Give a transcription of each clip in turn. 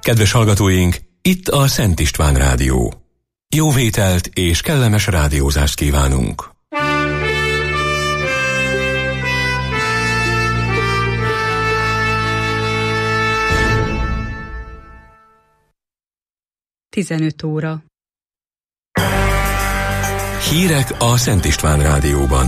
Kedves hallgatóink, itt a Szent István Rádió. Jó vételt és kellemes rádiózást kívánunk! Tizenöt óra. Hírek a Szent István Rádióban.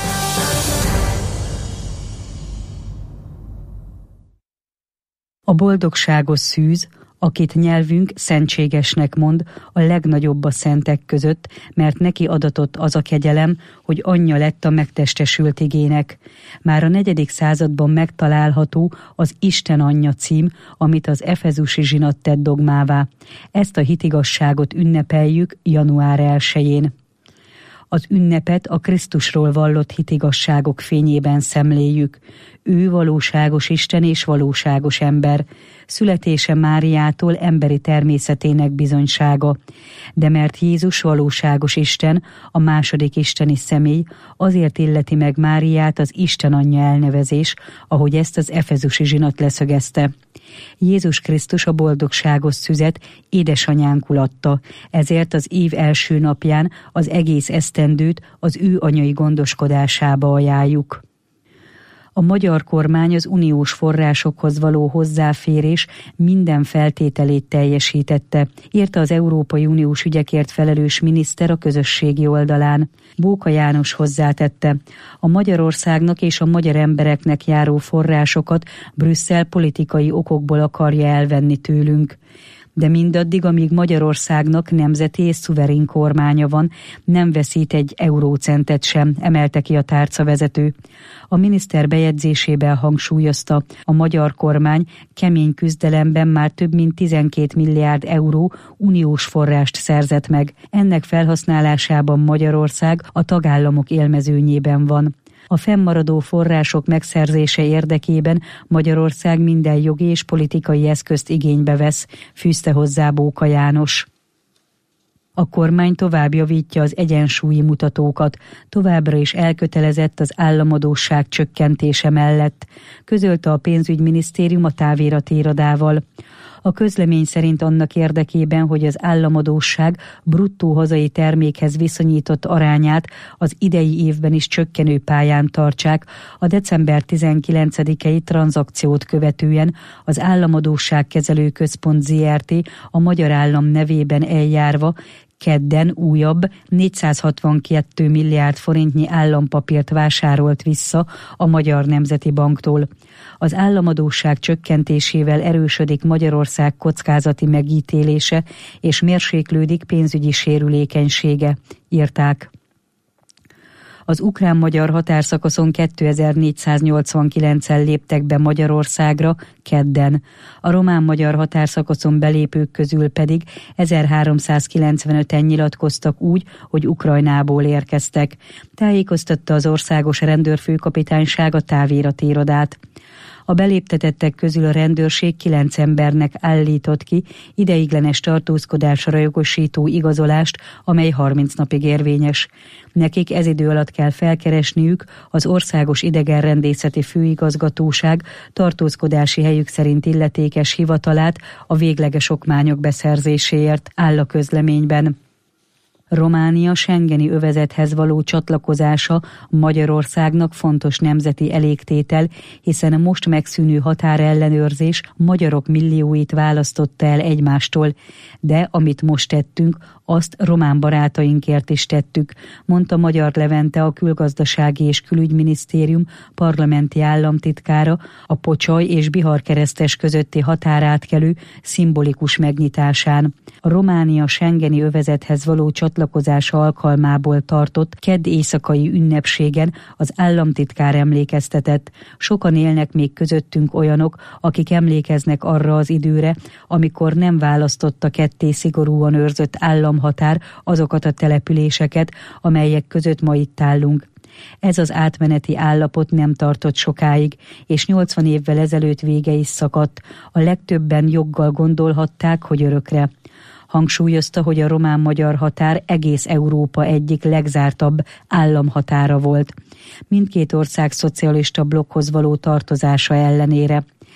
A boldogságos szűz, akit nyelvünk szentségesnek mond, a legnagyobb a szentek között, mert neki adatott az a kegyelem, hogy anyja lett a megtestesült igének. Már a 4. században megtalálható az Isten anyja cím, amit az efezusi zsinat tett dogmává. Ezt a hitigasságot ünnepeljük január 1-jén. Az ünnepet a Krisztusról vallott hitigasságok fényében szemléljük. Ő valóságos Isten és valóságos ember. Születése Máriától emberi természetének bizonysága. De mert Jézus valóságos Isten, a második isteni személy, azért illeti meg Máriát az Isten anyja elnevezés, ahogy ezt az efezusi zsinat leszögezte. Jézus Krisztus a boldogságos szüzet édesanyánkul adta, ezért az év első napján az egész esztendőt az ő anyai gondoskodásába ajánljuk. A magyar kormány az uniós forrásokhoz való hozzáférés minden feltételét teljesítette, írta az Európai Uniós ügyekért felelős miniszter a közösségi oldalán. Bóka János hozzátette, a Magyarországnak és a magyar embereknek járó forrásokat Brüsszel politikai okokból akarja elvenni tőlünk. De mindaddig, amíg Magyarországnak nemzeti és szuverén kormánya van, nem veszít egy eurócentet sem, emelte ki a tárcavezető. A miniszter bejegyzésében hangsúlyozta, a magyar kormány kemény küzdelemben már több mint 12 milliárd euró uniós forrást szerzett meg. Ennek felhasználásában Magyarország a tagállamok élmezőnyében van. A fennmaradó források megszerzése érdekében Magyarország minden jogi és politikai eszközt igénybe vesz, fűzte hozzá Bóka János. A kormány tovább javítja az egyensúlyi mutatókat, továbbra is elkötelezett az államadósság csökkentése mellett, közölte a pénzügyminisztérium a távirati irodával. A közlemény szerint annak érdekében, hogy az államadósság bruttó hazai termékhez viszonyított arányát az idei évben is csökkenő pályán tartsák, a december 19-i tranzakciót követően az Államadósságkezelő Központ Zrt. A magyar állam nevében eljárva kedden újabb 462 milliárd forintnyi állampapírt vásárolt vissza a Magyar Nemzeti Banktól. Az államadósság csökkentésével erősödik Magyarország kockázati megítélése és mérséklődik pénzügyi sérülékenysége, írták. Az ukrán-magyar határszakaszon 2489-en léptek be Magyarországra kedden. A román-magyar határszakaszon belépők közül pedig 1395-en nyilatkoztak úgy, hogy Ukrajnából érkeztek. Tájékoztatta az országos rendőrfőkapitányság a távirati irodát. A beléptetettek közül a rendőrség 9 embernek állított ki ideiglenes tartózkodásra jogosító igazolást, amely 30 napig érvényes. Nekik ez idő alatt kell felkeresniük az Országos Idegenrendészeti Főigazgatóság tartózkodási helyük szerint illetékes hivatalát a végleges okmányok beszerzéséért, áll a közleményben. Románia schengeni övezethez való csatlakozása Magyarországnak fontos nemzeti elégtétel, hiszen a most megszűnő határellenőrzés magyarok millióit választotta el egymástól, de amit most tettünk, azt román barátainkért is tettük, mondta Magyar Levente, a Külgazdasági és Külügyminisztérium parlamenti államtitkára a Pocsaj és Bihar-Keresztes közötti határátkelő szimbolikus megnyitásán. A Románia schengeni övezethez való csatlakozása alkalmából tartott kedd éjszakai ünnepségen az államtitkár emlékeztetett. Sokan élnek még közöttünk olyanok, akik emlékeznek arra az időre, amikor nem választotta ketté szigorúan őrzött államhatár azokat a településeket, amelyek között ma itt állunk. Ez az átmeneti állapot nem tartott sokáig, és 80 évvel ezelőtt vége is szakadt. A legtöbben joggal gondolhatták, hogy örökre. Hangsúlyozta, hogy a román-magyar határ egész Európa egyik legzártabb államhatára volt. Mindkét ország szocialista blokkhoz való tartozása ellenére.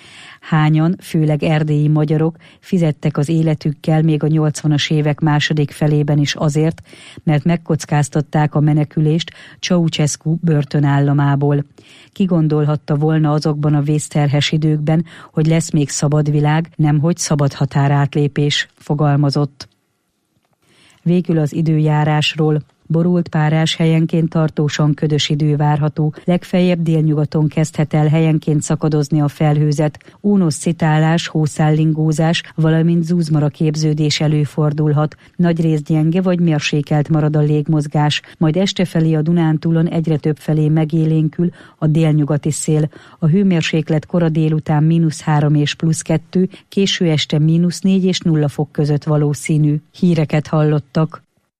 Hányan, főleg erdélyi magyarok fizettek az életükkel még a 80-as évek második felében is azért, mert megkockáztatták a menekülést Ceausescu börtönállamából. Ki gondolhatta volna azokban a vészterhes időkben, hogy lesz még szabad világ, nemhogy szabad határátlépés, fogalmazott. Végül az időjárásról. Borult párás, helyenként tartósan ködös idő várható, legfeljebb délnyugaton kezdhet el helyenként szakadozni a felhőzet, ónos szitálás, hószállingózás, valamint zúzmara képződés előfordulhat, nagyrészt gyenge vagy mérsékelt marad a légmozgás, majd estefelé a Dunántúlon egyre több felé megélénkül a délnyugati szél. A hőmérséklet kora délután -3 és +2, késő este -4 és 0 fok között valószínű. Híreket hallottak.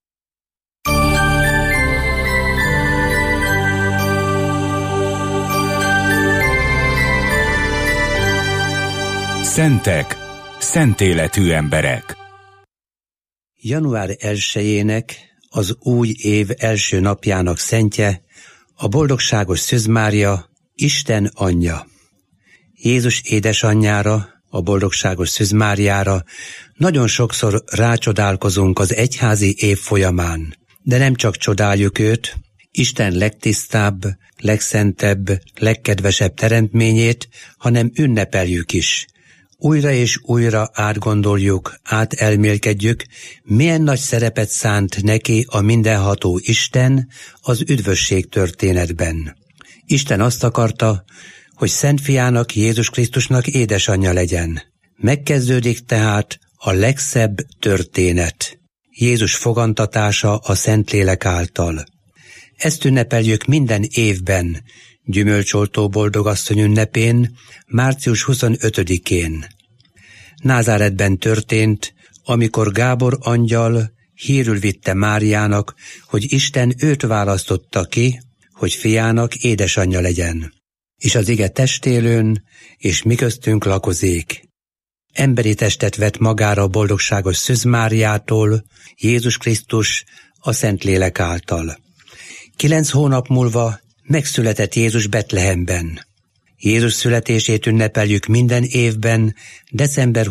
Szentek, szentéletű emberek. Január 1-jének, az új év első napjának szentje, a boldogságos Szűz Mária, Isten anyja. Jézus édesanyjára, a boldogságos Szűz Máriára nagyon sokszor rácsodálkozunk az egyházi év folyamán, de nem csak csodáljuk őt, Isten legtisztább, legszentebb, legkedvesebb teremtményét, hanem ünnepeljük is. Újra és újra átgondoljuk, átelmélkedjük, milyen nagy szerepet szánt neki a mindenható Isten az üdvösség történetben. Isten azt akarta, hogy Szent Fiának, Jézus Krisztusnak édesanyja legyen. Megkezdődik tehát a legszebb történet, Jézus fogantatása a Szentlélek által. Ezt ünnepeljük minden évben, Gyümölcsoltó boldogasszony ünnepén, március 25-én. Názáretben történt, amikor Gábor angyal hírül vitte Máriának, hogy Isten őt választotta ki, hogy fiának édesanyja legyen. És az ige testélőn, és mi köztünk lakozék. Emberi testet vett magára a boldogságos Szűz Máriától, Jézus Krisztus a Szentlélek által. 9 hónap múlva megszületett Jézus Betlehemben. Jézus születését ünnepeljük minden évben, december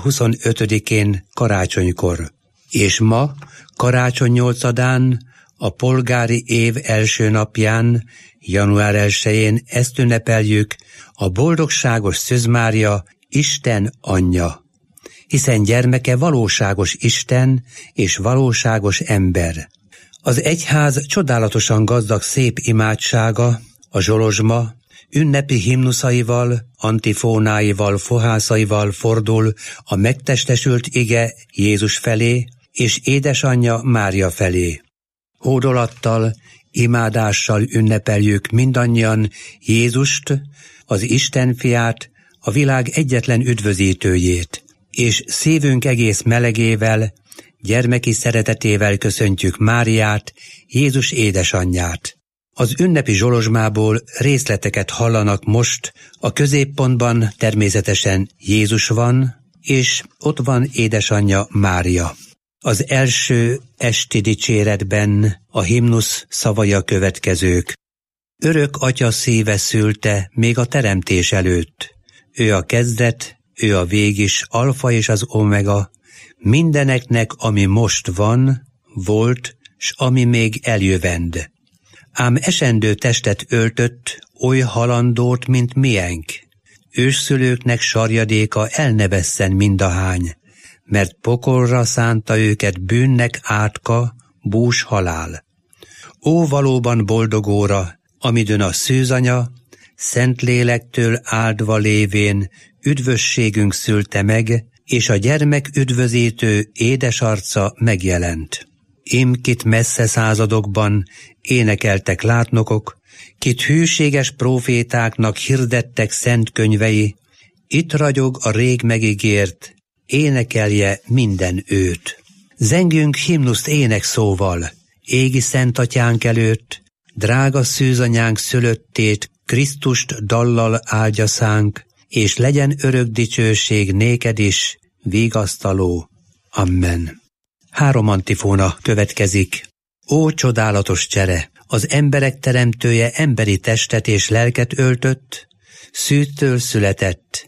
25-én karácsonykor. És ma, karácsony 8-án, a polgári év első napján, január 1-én ezt ünnepeljük, a boldogságos Szűz Mária, Isten anyja. Hiszen gyermeke valóságos Isten és valóságos ember. Az egyház csodálatosan gazdag szép imádsága, a zsolozsma, ünnepi himnuszaival, antifónáival, fohászaival fordul a megtestesült ige Jézus felé és édesanyja Mária felé. Hódolattal, imádással ünnepeljük mindannyian Jézust, az Isten fiát, a világ egyetlen üdvözítőjét, és szívünk egész melegével, gyermeki szeretetével köszöntjük Máriát, Jézus édesanyját. Az ünnepi zsolozsmából részleteket hallanak most, a középpontban természetesen Jézus van, és ott van édesanyja Mária. Az első esti dicséretben a himnusz szavai a következők. Örök atya szíve szülte még a teremtés előtt. Ő a kezdet, ő a vég is, alfa és az omega, mindeneknek, ami most van, volt, s ami még eljövend. Ám esendő testet öltött, oly halandót, mint mienk. Ősszülőknek sarjadéka el ne vesszen mindahány, mert pokolra szánta őket bűnnek átka, bús halál. Ó, valóban boldog óra, amidőn a szűzanya, Szentlélektől áldva lévén üdvösségünk szülte meg, és a gyermek üdvözítő édes arca megjelent. Ím kit messze századokban énekeltek látnokok, kit hűséges prófétáknak hirdettek szent könyvei, itt ragyog a rég megígért, énekelje minden őt. Zengjünk himnuszt énekszóval, égi Szent Atyánk előtt, drága szűzanyánk szülöttét, Krisztust dallal áldja szánk, és legyen örök dicsőség néked is, vigasztaló. Amen. 3 antifóna következik. Ó, csodálatos csere! Az emberek teremtője emberi testet és lelket öltött, szűztől született,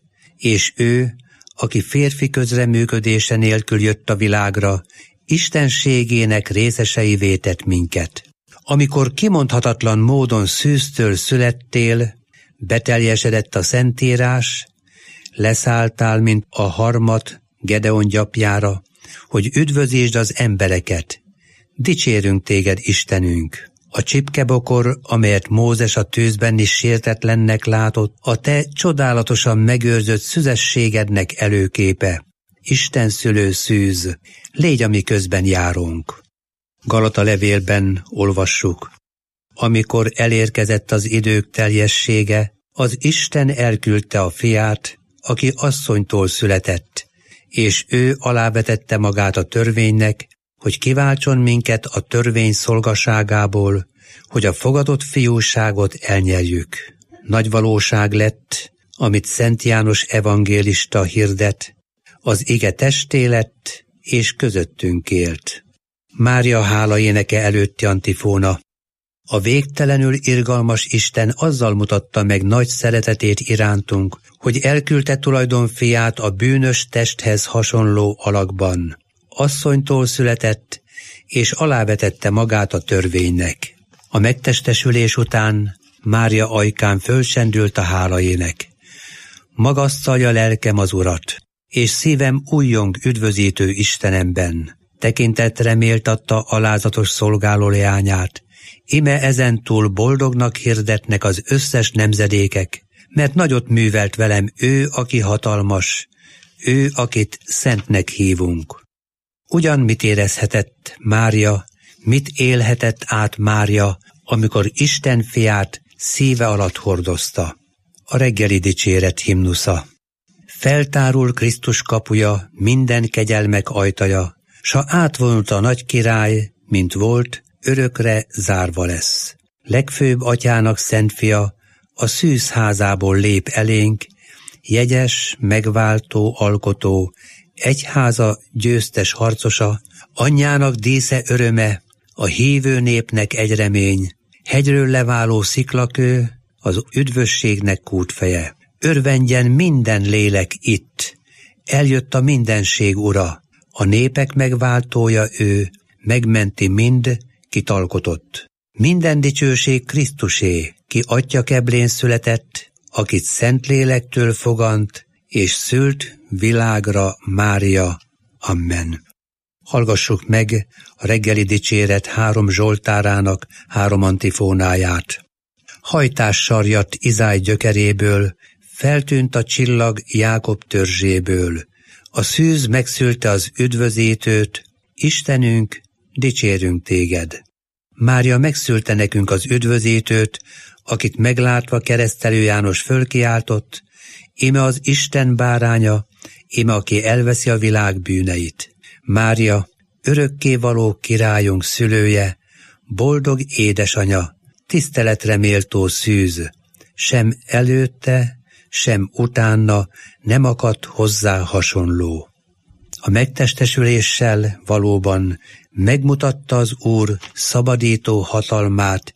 és ő, aki férfi közreműködése nélkül jött a világra, istenségének részeseivé tett minket. Amikor kimondhatatlan módon szűztől születtél, beteljesedett a Szentírás, leszálltál, mint a harmat Gedeon gyapjára, hogy üdvözítsd az embereket. Dicsérünk téged, Istenünk! A csipkebokor, amelyet Mózes a tűzben is sértetlennek látott, a te csodálatosan megőrzött szüzességednek előképe. Isten szülő szűz, légy a mi közben járunk. Galata levélben olvassuk: amikor elérkezett az idők teljessége, az Isten elküldte a fiát, aki asszonytól született, és ő alávetette magát a törvénynek, hogy kiváltson minket a törvény szolgaságából, hogy a fogadott fiúságot elnyerjük. Nagy valóság lett, amit Szent János evangélista hirdet, az ige testé lett, és közöttünk élt. Mária hála éneke előtti antifóna. A végtelenül irgalmas Isten azzal mutatta meg nagy szeretetét irántunk, hogy elküldte tulajdonfiát a bűnös testhez hasonló alakban. Asszonytól született, és alávetette magát a törvénynek. A megtestesülés után Mária ajkán fölsendült a hálaének. Magasztalja lelkem az Urat, és szívem újjong üdvözítő Istenemben. Tekintetre méltatta alázatos szolgáló leányát, ime ezentúl boldognak hirdetnek az összes nemzedékek, mert nagyot művelt velem ő, aki hatalmas, ő, akit szentnek hívunk. Ugyan mit érezhetett Mária, mit élhetett át Mária, amikor Isten fiát szíve alatt hordozta? A reggeli dicséret himnusza. Feltárul Krisztus kapuja, minden kegyelmek ajtaja, s ha átvonult a nagy király, mint volt, örökre zárva lesz. Legfőbb atyának szent fia, a szűz házából lép elénk, jegyes, megváltó, alkotó, egyháza győztes harcosa, anyjának dísze öröme, a hívő népnek egy remény, hegyről leváló sziklakő, az üdvösségnek kútfeje. Örvendjen minden lélek itt, eljött a mindenség ura, a népek megváltója ő, megmenti mind, kit alkotott. Minden dicsőség Krisztusé, ki atya keblén született, akit Szentlélektől fogant, és szült világra Mária. Amen. Hallgassuk meg a reggeli dicséret 3 zsoltárának 3 antifónáját. Hajtás sarjadt Izáj gyökeréből, feltűnt a csillag Jákob törzséből. A szűz megszülte az üdvözítőt, Istenünk, dicsérünk téged. Mária megszülte nekünk az üdvözítőt, akit meglátva Keresztelő János fölkiáltott, íme az Isten báránya, íme aki elveszi a világ bűneit. Mária, örökkévaló királyunk szülője, boldog édesanya, tiszteletre méltó szűz, sem előtte, sem utána nem akadt hozzá hasonló. A megtestesüléssel valóban megmutatta az Úr szabadító hatalmát,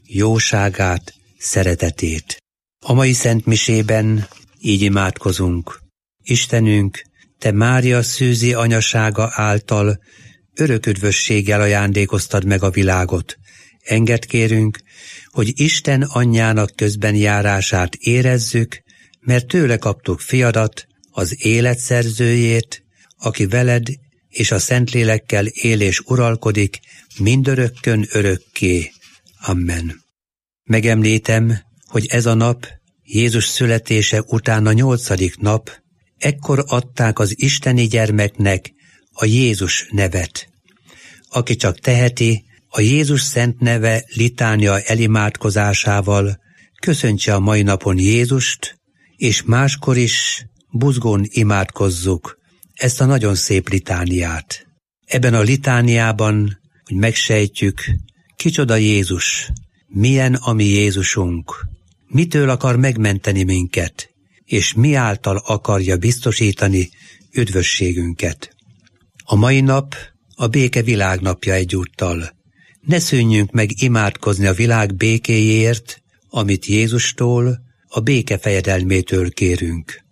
jóságát, szeretetét. A mai szentmisében így imádkozunk. Istenünk, te Mária szűzi anyasága által örök üdvösséggel ajándékoztad meg a világot. Engedd kérünk, hogy Isten anyjának közben járását érezzük, mert tőle kaptuk fiadat, az élet szerzőjét, aki veled és a Szentlélekkel él és uralkodik mindörökkön örökké. Amen. Megemlítem, hogy ez a nap Jézus születése után a 8. nap, ekkor adták az isteni gyermeknek a Jézus nevet. Aki csak teheti, a Jézus szent neve litánia elimádkozásával köszöntse a mai napon Jézust, és máskor is buzgón imádkozzuk ezt a nagyon szép litániát. Ebben a litániában, hogy megsejtjük, kicsoda Jézus, milyen a mi Jézusunk, mitől akar megmenteni minket, és mi által akarja biztosítani üdvösségünket. A mai nap a béke világnapja egyúttal. Ne szűnjünk meg imádkozni a világ békéjéért, amit Jézustól, a béke fejedelmétől kérünk.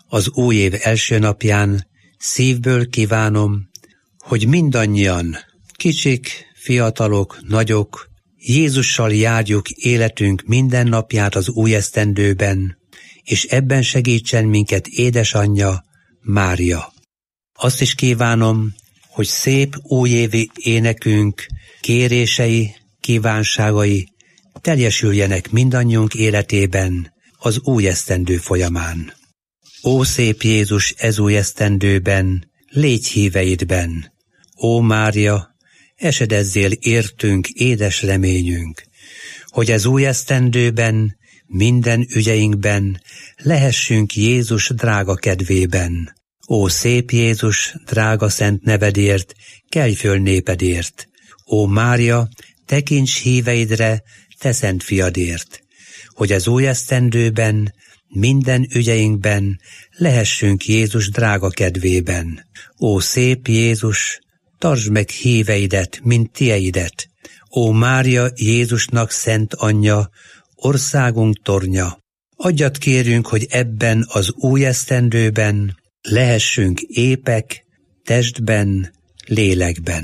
Az új év első napján szívből kívánom, hogy mindannyian, kicsik, fiatalok, nagyok, Jézussal járjuk életünk minden napját az új esztendőben, és ebben segítsen minket édesanyja, Mária. Azt is kívánom, hogy szép újévi énekünk, kérései, kívánságai teljesüljenek mindannyiunk életében az új esztendő folyamán. Ó szép Jézus, ez új esztendőben, légy híveidben! Ó Mária, esedezzél értünk, édes reményünk, hogy ez új esztendőben, minden ügyeinkben lehessünk Jézus drága kedvében. Ó szép Jézus, drága szent nevedért, kelj föl népedért! Ó Mária, tekints híveidre, te szent fiadért, hogy az új esztendőben, minden ügyeinkben lehessünk Jézus drága kedvében. Ó szép Jézus, tartsd meg híveidet, mint tieidet! Ó Mária, Jézusnak szent anyja, országunk tornya! Adjad kérünk, hogy ebben az új esztendőben lehessünk épek, testben, lélekben.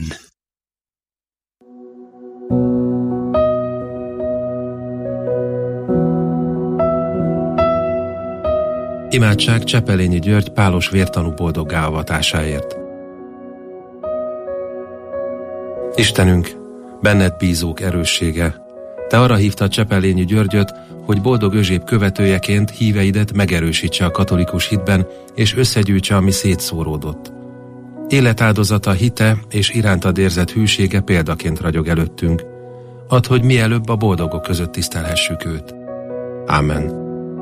Imádság Csepelényi György pálos vértanú boldoggá avatásáért. Istenünk, benned bízók erőssége, te arra hívtad Csepelényi Györgyöt, hogy boldog Özséb követőjeként híveidet megerősítse a katolikus hitben, és összegyűjtse, ami szétszóródott. Életáldozata, hite és irántad érzett hűsége példaként ragyog előttünk. Add, hogy mielőbb a boldogok között tisztelhessük őt. Ámen.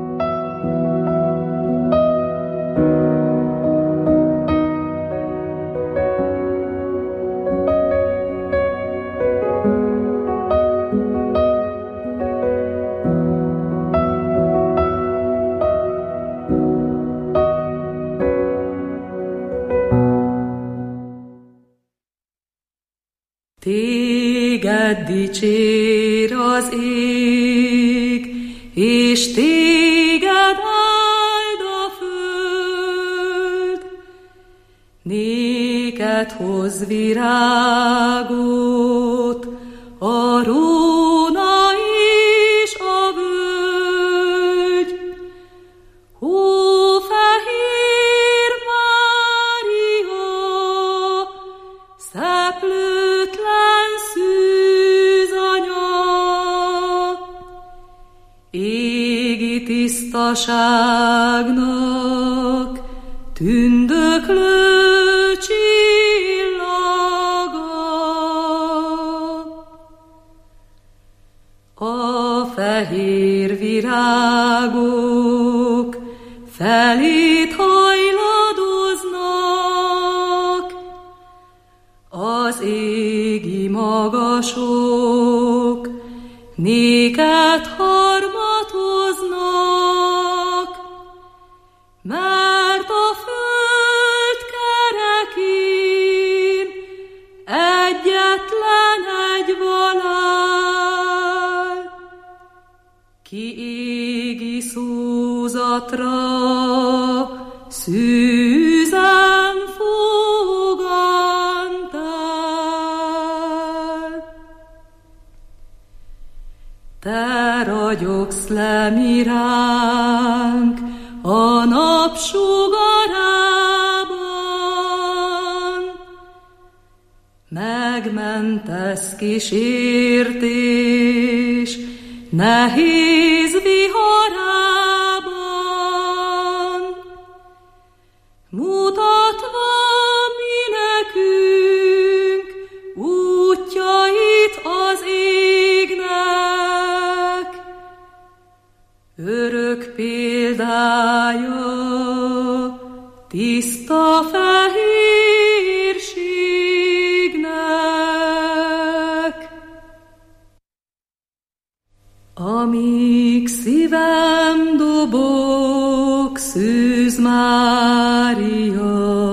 Téged dicsér az ég, és téged áld a föld. Néked hoz virágot a róna és a völgy. Ó, fehér Mária, szeplőtlen szűzanya, égi tisztaságnak tündöklő csillaga. A fehér virágok felét hajladoznak, az égi magasok néked harmatoznak, mert a föld kerekén egyetlen egy halál, ki égi szózatra szűzen fogantál. Te ragyogsz le mi ránk a nap sugarában, megmentesz kísértés nehéz viharában, mutatva mi nekünk útjait az égnek, örök példája tiszta fehérségnek. Amíg szívem dobog, Szűz Mária,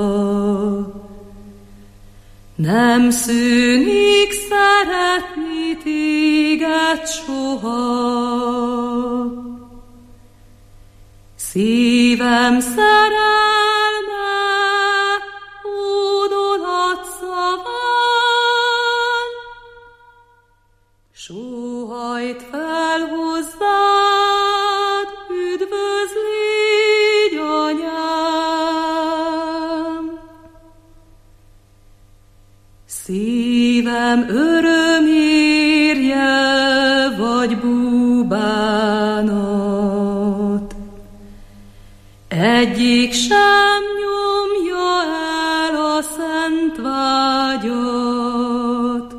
nem szűnik szeretni téged soha. Szívem szerelme hódolat szaván, sóhajt fel hozzád, üdvözlégy, anyám. Szívem örömérje vagy búbánat, egyik sem nyomja el a szent vágyat,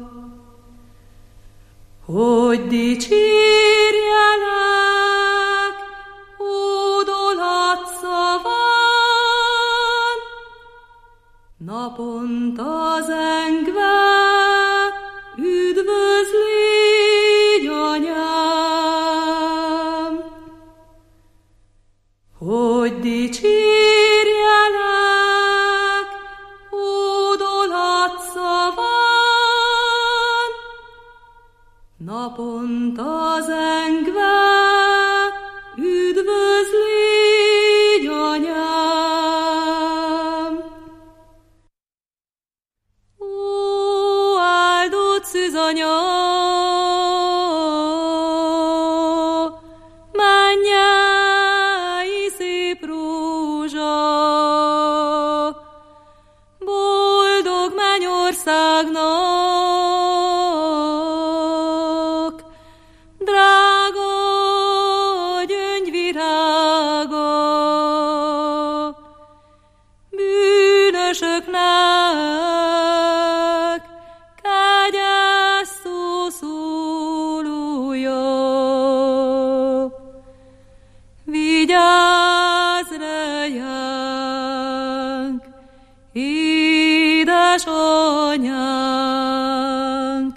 hogy dicsérjelek hódolat szaván, naponta zengve, üdvözlégy, anyám, hogy dicsérjelek hódolat szaván, naponta zengve, üdvözlégy, anyám. Ó, áldott szűzanya, mennyei szép rózsa, boldog mennyországnak, drága gyöngyvirága, bűnösöknek kegyes szószólója. Vigyázz ránk, édesanyánk,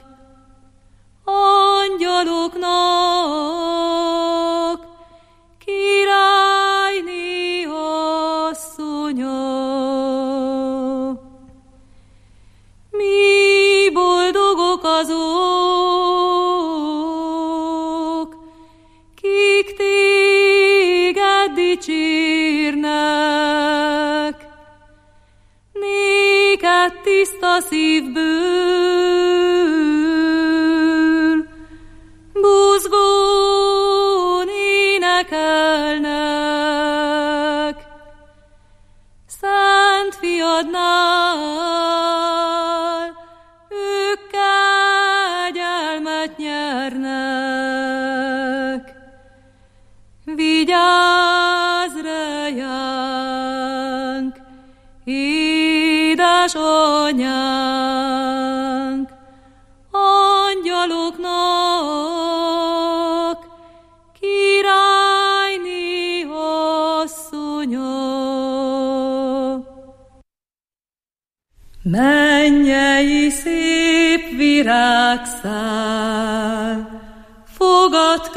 angyaloknak királyné asszonya. Mi boldogok azok, kik téged dicsérnek, néked tiszta szívből buzgón énekelnek, szent fiadnál ők kegyelmet nyernek. Vigyázz ránk, édesanyánk, angyaloknak királyné asszonya. Mennyei szép virágszál, fogad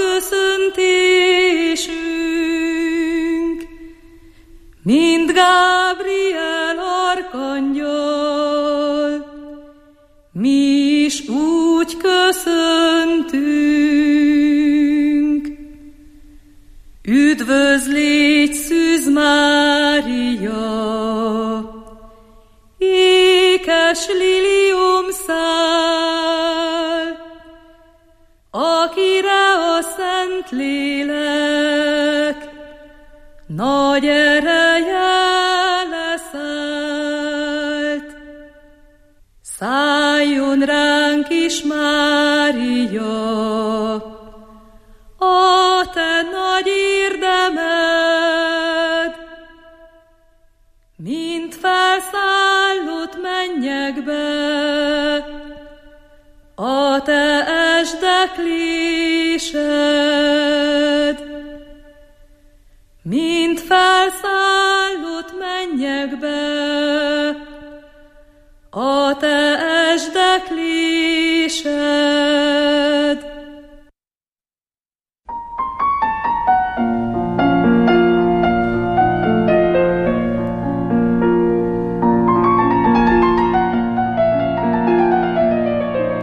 köszöntésünk, mint Gábriel arkangyal, mi is úgy köszöntünk. Üdvözlégy Szűz Mária, ékes liliomszál, akire a Szentlélek nagy ereje leszállt. Szálljon ránk is, Mária, a te nagy érdemed, mint felszállott mennyekbe, a te esdeklésed, mint felszállott mennyekbe, a te esdeklésed.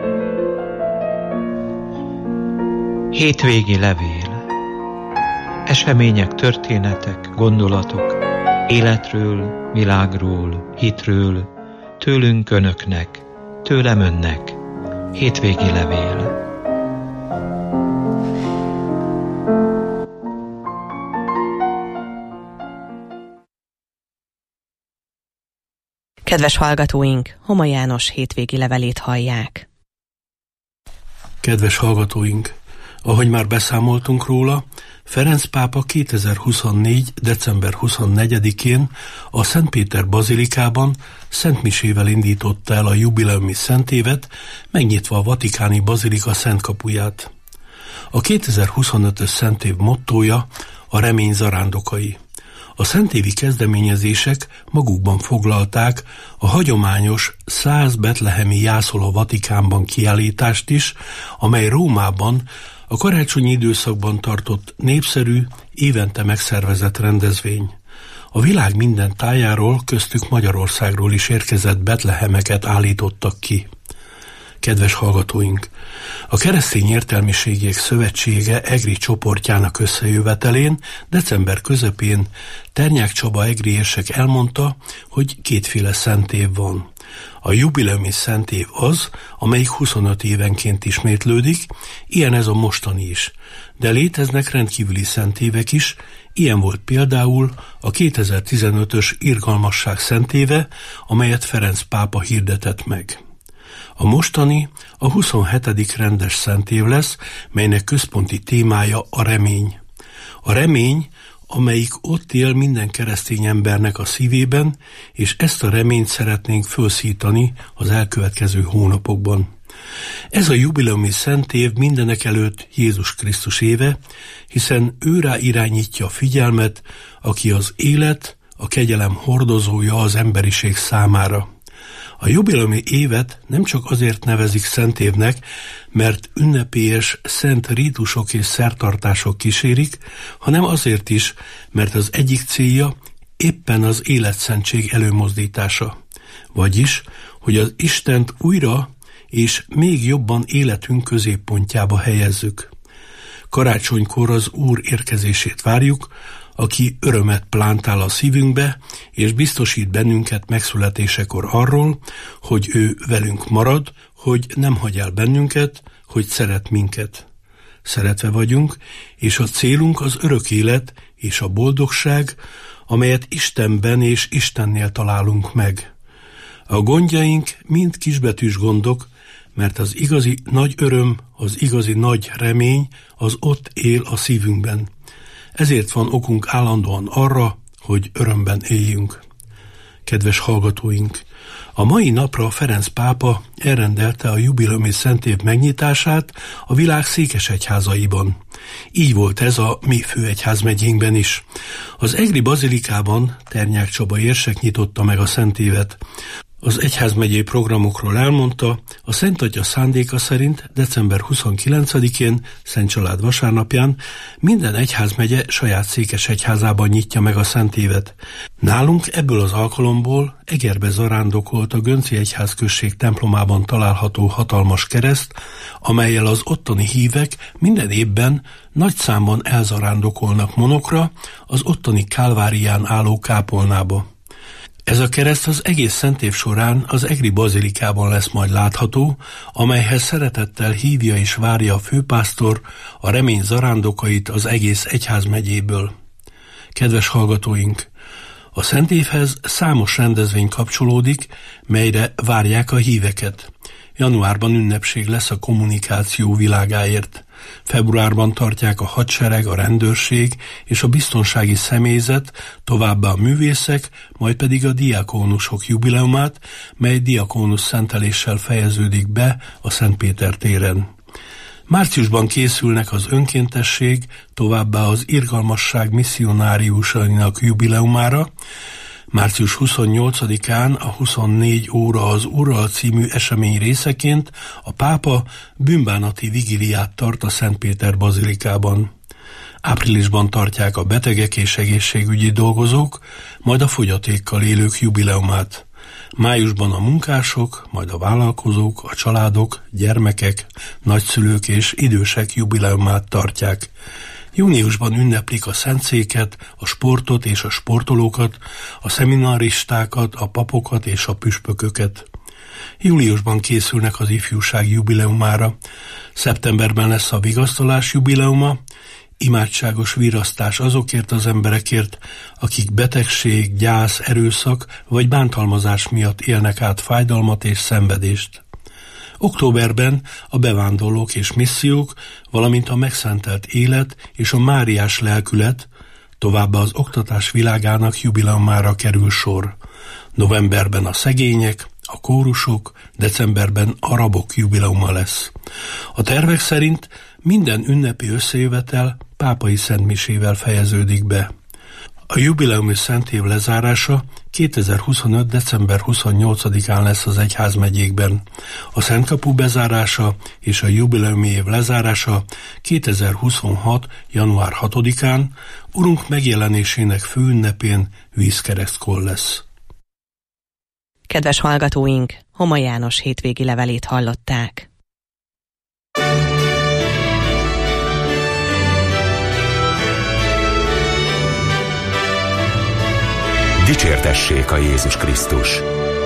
Hétvégi levél. Események, történetek, gondolatok, életről, világról, hitről, tőlünk önöknek, tőlem önnek. Hétvégi levél. Kedves hallgatóink, Homa János hétvégi levelét hallják. Kedves hallgatóink, ahogy már beszámoltunk róla, Ferenc pápa 2024. december 24-én a Szentpéter bazilikában szentmisével indította el a jubileumi szentévet, megnyitva a vatikáni bazilika szentkapuját. A 2025-ös szentév mottója a remény zarándokai. A szentévi kezdeményezések magukban foglalták a hagyományos 100 betlehemi jászol a Vatikánban kiállítást is, amely Rómában a karácsonyi időszakban tartott népszerű, évente megszervezett rendezvény. A világ minden tájáról, köztük Magyarországról is érkezett betlehemeket állítottak ki. Kedves hallgatóink! A Keresztény Értelmiségiek Szövetsége egri csoportjának összejövetelén december közepén Ternyák Csaba egri érsek elmondta, hogy kétféle szentév van. A jubileumi szentév az, amelyik 25 évenként ismétlődik, ilyen ez a mostani is. De léteznek rendkívüli szentévek is, ilyen volt például a 2015-ös irgalmasság szentéve, amelyet Ferenc pápa hirdetett meg. A mostani a 27. rendes szentév lesz, melynek központi témája a remény. A remény, amelyik ott él minden keresztény embernek a szívében, és ezt a reményt szeretnénk fölszítani az elkövetkező hónapokban. Ez a jubileumi szentév mindenek előtt Jézus Krisztus éve, hiszen őrá irányítja a figyelmet, aki az élet, a kegyelem hordozója az emberiség számára. A jubileumi évet nem csak azért nevezik szentévnek, mert ünnepélyes szent rítusok és szertartások kísérik, hanem azért is, mert az egyik célja éppen az életszentség előmozdítása. Vagyis, hogy az Istent újra és még jobban életünk középpontjába helyezzük. Karácsonykor az Úr érkezését várjuk, aki örömet plántál a szívünkbe, és biztosít bennünket megszületésekor arról, hogy ő velünk marad, hogy nem hagy el bennünket, hogy szeret minket. Szeretve vagyunk, és a célunk az örök élet és a boldogság, amelyet Istenben és Istennél találunk meg. A gondjaink mind kisbetűs gondok, mert az igazi nagy öröm, az igazi nagy remény az ott él a szívünkben. Ezért van okunk állandóan arra, hogy örömben éljünk. Kedves hallgatóink! A mai napra Ferenc pápa elrendelte a jubileumi szentév megnyitását a világ székesegyházaiban. Így volt ez a mi főegyházmegyénkben is. Az egri bazilikában Ternyák Csaba érsek nyitotta meg a szentévet. Az egyházmegyei programokról elmondta, a Szent Atya szándéka szerint december 29-én, Szent Család vasárnapján minden egyházmegye saját székesegyházában nyitja meg a szentévet. Nálunk ebből az alkalomból Egerbe zarándokolt a Gönci egyházközség templomában található hatalmas kereszt, amellyel az ottani hívek minden évben nagy számban elzarándokolnak Monokra, az ottani Kálvárián álló kápolnába. Ez a kereszt az egész szentév során az egri bazilikában lesz majd látható, amelyhez szeretettel hívja és várja a főpásztor a remény zarándokait az egész egyházmegyéből. Kedves hallgatóink! A szentévhez számos rendezvény kapcsolódik, melyre várják a híveket. Januárban ünnepség lesz a kommunikáció világáért. Februárban tartják a hadsereg, a rendőrség és a biztonsági személyzet, továbbá a művészek, majd pedig a diakónusok jubileumát, mely diakónus szenteléssel fejeződik be a Szentpéter téren. Márciusban készülnek az önkéntesség, továbbá az irgalmasság misszionáriusainak jubileumára. Március 28-án a 24 óra az Urral című esemény részeként a pápa bűnbánati vigiliát tart a Szentpéter bazilikában. Áprilisban tartják a betegek és egészségügyi dolgozók, majd a fogyatékkal élők jubileumát. Májusban a munkások, majd a vállalkozók, a családok, gyermekek, nagyszülők és idősek jubileumát tartják. Júniusban ünneplik a szentszéket, a sportot és a sportolókat, a szeminaristákat, a papokat és a püspököket. Júliusban készülnek az ifjúság jubileumára. Szeptemberben lesz a vigasztalás jubileuma, imádságos virasztás azokért az emberekért, akik betegség, gyász, erőszak vagy bántalmazás miatt élnek át fájdalmat és szenvedést. Októberben a bevándorlók és missziók, valamint a megszentelt élet és a máriás lelkület, továbbá az oktatás világának jubileumára kerül sor. Novemberben a szegények, a kórusok, decemberben a rabok jubileuma lesz. A tervek szerint minden ünnepi összejövetel pápai szentmisével fejeződik be. A jubileumi szentév lezárása 2025. december 28-án lesz az egyházmegyékben. A Szentkapu bezárása és a jubileumi év lezárása 2026. január 6-án, Urunk megjelenésének főünnepén, vízkeresztkor lesz. Kedves hallgatóink, Homay János hétvégi levelét hallották. Dicsértessék a Jézus Krisztus!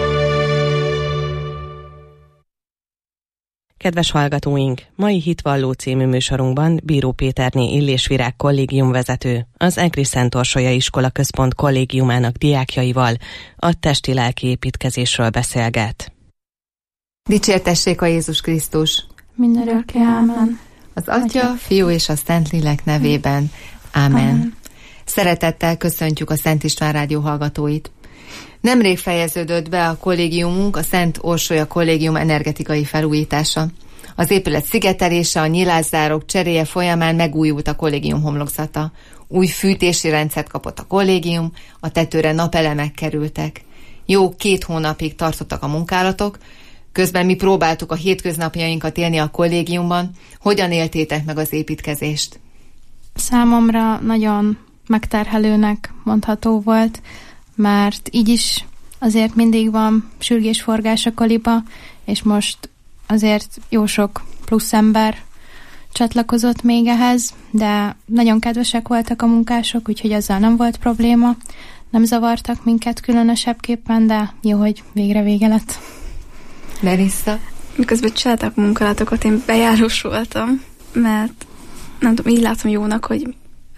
Kedves hallgatóink, mai Hitvalló című műsorunkban Bíró Péterné Illés Virág kollégiumvezető, az Egri Szent Orsolya Iskola Központ kollégiumának diákjaival a testi-lelki építkezésről beszélget. Dicsértessék a Jézus Krisztus! Mindörökké, ámen. Az Atya, Fiú és a Szentlélek nevében. Ámen. Szeretettel köszöntjük a Szent István Rádió hallgatóit. Nemrég fejeződött be a kollégiumunk, a Szent Orsolya Kollégium energetikai felújítása. Az épület szigetelése, a nyilászárok cseréje folyamán megújult a kollégium homlokzata. Új fűtési rendszert kapott a kollégium, a tetőre napelemek kerültek. Jó 2 hónapig tartottak a munkálatok, közben mi próbáltuk a hétköznapjainkat élni a kollégiumban. Hogyan éltétek meg az építkezést? Számomra nagyon megterhelőnek mondható volt, mert így is azért mindig van sürgésforgás a koliba, és most azért jó sok plusz ember csatlakozott még ehhez, de nagyon kedvesek voltak a munkások, úgyhogy azzal nem volt probléma. Nem zavartak minket különösebbképpen, de jó, hogy végre vége lett. Melissa? Miközben csináltak munkálatokat, én bejárós voltam, mert nem tudom, így látom jónak, hogy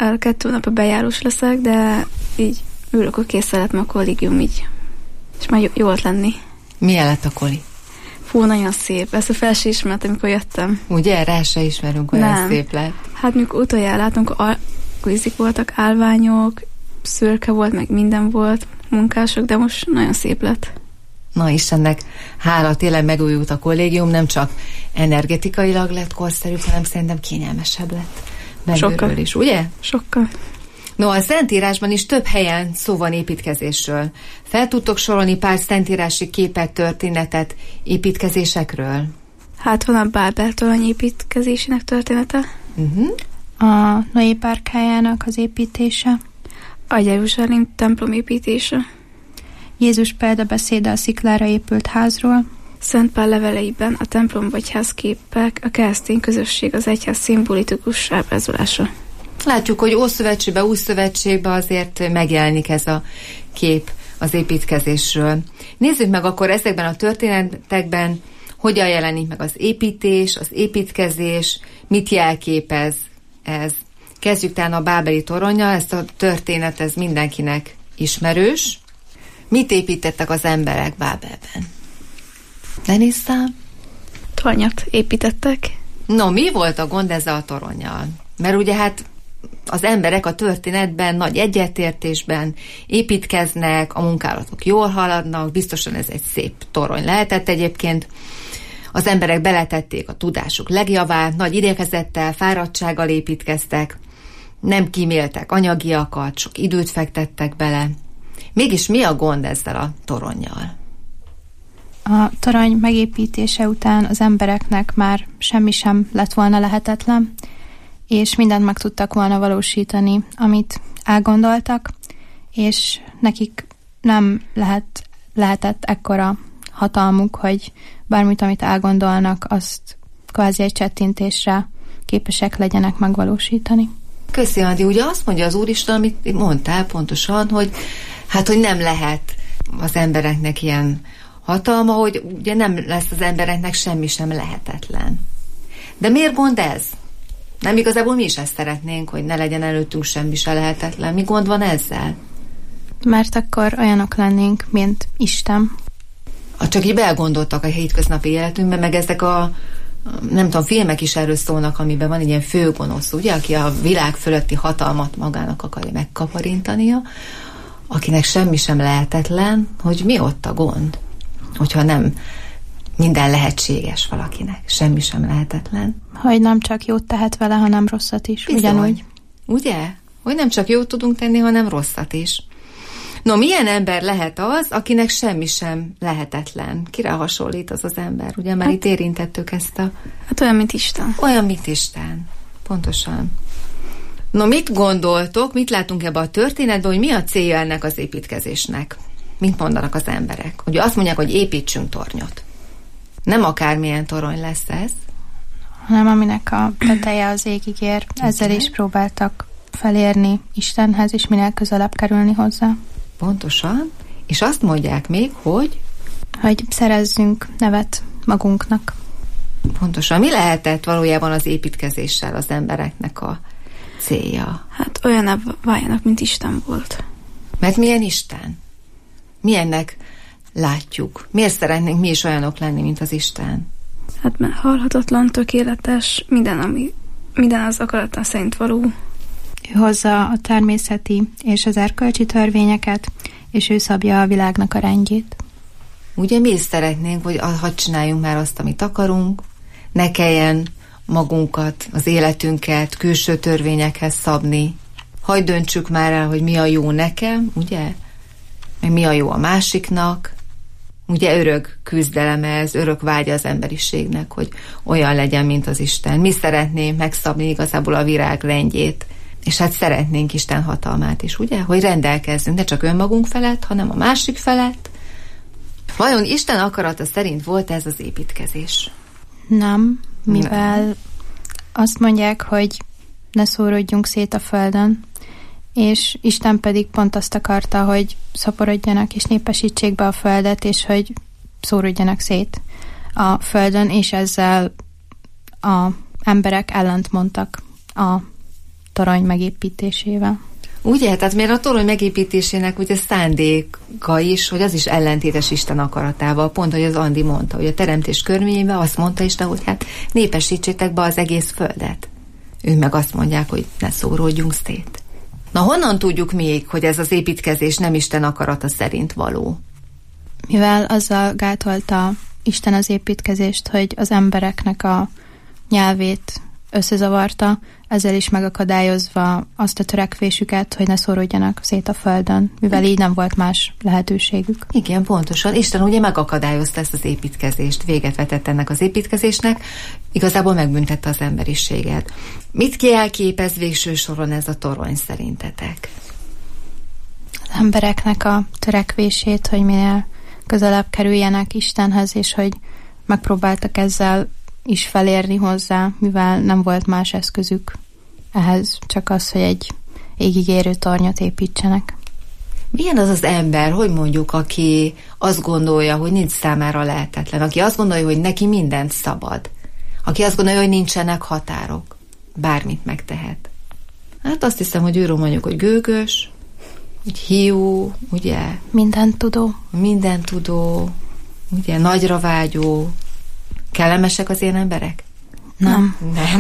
2 napra bejárós leszek, de így ülök, hogy készen lett a kollégium így. És már jó volt lenni. Milyen lett a koli? Fú, nagyon szép. Ezt fel se ismertem, amikor jöttem. Ugye? Rá se ismerünk, olyan nem. Szép lett. Hát mikor utoljára látunk, akkor voltak, állványok, szürke volt, meg minden volt, munkások, de most nagyon szép lett. Na Istennek hála, tényleg megújult a kollégium, nem csak energetikailag lett korszerűbb, hanem szerintem kényelmesebb lett. Belülről is, ugye? Sokkal. No, a Szentírásban is több helyen szó van építkezésről. Fel tudtok sorolni pár szentírási képet, történetet építkezésekről? Hát van a Bábel torony építkezésének története. A Noé párkájának az építése. A Jeruzsálem templom építése. Jézus példabeszéde a sziklára épült házról. Szent Pál leveleiben a templom vagy házképek, a keresztény közösség, az egyház szimbolikus ábrázolása. Látjuk, hogy Ószövetségben, Újszövetségben azért megjelenik ez a kép az építkezésről. Nézzük meg akkor ezekben a történetekben, hogyan jelenik meg az építés, az építkezés, mit jelképez ez. Kezdjük talán a bábeli toronnyal, ezt a történet, ez mindenkinek ismerős. Mit építettek az emberek Bábelben? Denissa? Tornyot építettek. No, mi volt a gond ezzel a toronnyal? Mert ugye hát az emberek a történetben nagy egyetértésben építkeznek, a munkálatok jól haladnak, biztosan ez egy szép torony lehetett egyébként. Az emberek beletették a tudásuk legjavát, nagy igyekezettel, fáradtsággal építkeztek, nem kíméltek anyagiakat, sok időt fektettek bele. Mégis mi a gond ezzel a toronnyal? A torony megépítése után az embereknek már semmi sem lett volna lehetetlen, és mindent meg tudtak volna valósítani, amit elgondoltak, és nekik nem lehetett ekkora hatalmuk, hogy bármit, amit elgondolnak, azt kvázi egy csettintésre képesek legyenek megvalósítani. Köszi, Andi. Ugye azt mondja az Úristen, amit mondtál pontosan, hogy hogy nem lehet az embereknek ilyen hatalma, hogy ugye nem lesz az embereknek semmi sem lehetetlen. De miért gond ez? Nem igazából mi is ezt szeretnénk, hogy ne legyen előttünk semmi se lehetetlen. Mi gond van ezzel? Mert akkor olyanok lennénk, mint Isten. Csak így belgondoltak a hétköznapi életünkben, meg ezek nem tudom, filmek is erről szólnak, amiben van egy ilyen főgonosz, ugye, aki a világ fölötti hatalmat magának akarja megkaparintania, akinek semmi sem lehetetlen, hogy mi ott a gond? Hogyha nem minden lehetséges valakinek, semmi sem lehetetlen. Hogy nem csak jót tehet vele, hanem rosszat is. Bizony. Ugyanúgy. Ugye? Hogy nem csak jót tudunk tenni, hanem rosszat is. No, milyen ember lehet az, akinek semmi sem lehetetlen? Kire hasonlít az az ember? Ugye már itt érintettük ezt a... olyan, mint Isten. Olyan, mint Isten. Pontosan. No, mit gondoltok, mit látunk ebbe a történetben, hogy mi a célja ennek az építkezésnek? Mit mondanak az emberek? Hogy azt mondják, hogy építsünk tornyot. Nem akármilyen torony lesz ez. Hanem aminek a teteje az égig ér. Ezzel is próbáltak felérni Istenhez, és minél közelebb kerülni hozzá. Pontosan. És azt mondják még, hogy szerezzünk nevet magunknak. Pontosan. Mi lehetett valójában az építkezéssel az embereknek a célja? Olyan váljanak, mint Isten volt. Mert milyen Isten? Milyennek látjuk? Miért szeretnénk mi is olyanok lenni, mint az Isten? Mert halhatatlan, tökéletes, minden az akarata szerint való. Ő hozza a természeti és az erkölcsi törvényeket, és ő szabja a világnak a rendjét. Ugye mi is szeretnénk, hogy hadd csináljunk már azt, amit akarunk, ne kelljen magunkat, az életünket külső törvényekhez szabni. Hadd döntsük már el, hogy mi a jó nekem, ugye? Meg mi a jó a másiknak. Ugye örök küzdelem ez, örök vágya az emberiségnek, hogy olyan legyen, mint az Isten. Mi szeretnénk megszabni igazából a virág rendjét, és szeretnénk Isten hatalmát is, ugye? Hogy rendelkezzünk ne csak önmagunk felett, hanem a másik felett. Vajon Isten akarata szerint volt ez az építkezés? Nem, mivel azt mondják, hogy ne szórodjunk szét a földön, és Isten pedig pont azt akarta, hogy szaporodjanak és népesítsék be a földet, és hogy szórodjanak szét a földön, és ezzel a emberek ellent mondtak a torony megépítésével. Ugye? Tehát miért a torony megépítésének ugye szándéka is, hogy az is ellentétes Isten akaratával. Pont, hogy az Andi mondta, hogy a teremtés körményében azt mondta Isten, hogy népesítsétek be az egész földet. Ők meg azt mondják, hogy ne szóródjunk szét. Na honnan tudjuk még, hogy ez az építkezés nem Isten akarata szerint való? Mivel azzal gátolta Isten az építkezést, hogy az embereknek a nyelvét összezavarta, ezzel is megakadályozva azt a törekvésüket, hogy ne szórodjanak szét a földön, mivel így nem volt más lehetőségük. Igen, pontosan. Isten ugye megakadályozta ezt az építkezést, véget vetett ennek az építkezésnek, igazából megbüntette az emberiséget. Mit jelképez végső soron ez a torony szerintetek? Az embereknek a törekvését, hogy minél közelebb kerüljenek Istenhez, és hogy megpróbáltak ezzel is felérni hozzá, mivel nem volt más eszközük ehhez, csak az, hogy egy égig érő tornyot építsenek. Milyen az az ember, hogy mondjuk, aki azt gondolja, hogy nincs számára lehetetlen, aki azt gondolja, hogy neki mindent szabad, aki azt gondolja, hogy nincsenek határok, bármit megtehet. Hát azt hiszem, hogy őről mondjuk, hogy gőgös, hogy hiú, ugye? Mindent tudó, ugye, nagyra vágyó. Kellemesek az ilyen emberek? Nem.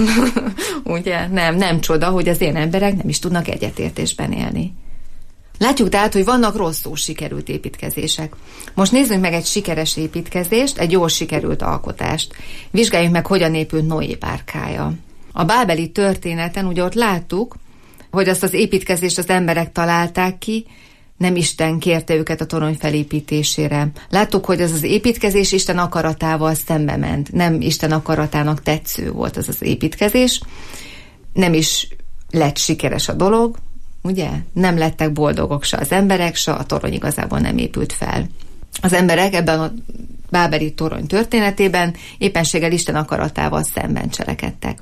Ugye? Nem csoda, hogy az ilyen emberek nem is tudnak egyetértésben élni. Látjuk tehát, hogy vannak rosszul sikerült építkezések. Most nézzünk meg egy sikeres építkezést, egy jól sikerült alkotást. Vizsgáljuk meg, hogyan épült Noé bárkája. A bábeli történeten ugye ott láttuk, hogy azt az építkezést az emberek találták ki, nem Isten kérte őket a torony felépítésére. Láttuk, hogy az építkezés Isten akaratával szembe ment. Nem Isten akaratának tetsző volt az építkezés. Nem is lett sikeres a dolog, ugye? Nem lettek boldogok se az emberek, se a torony igazából nem épült fel. Az emberek ebben a bábeli torony történetében éppenséggel Isten akaratával szemben cselekedtek.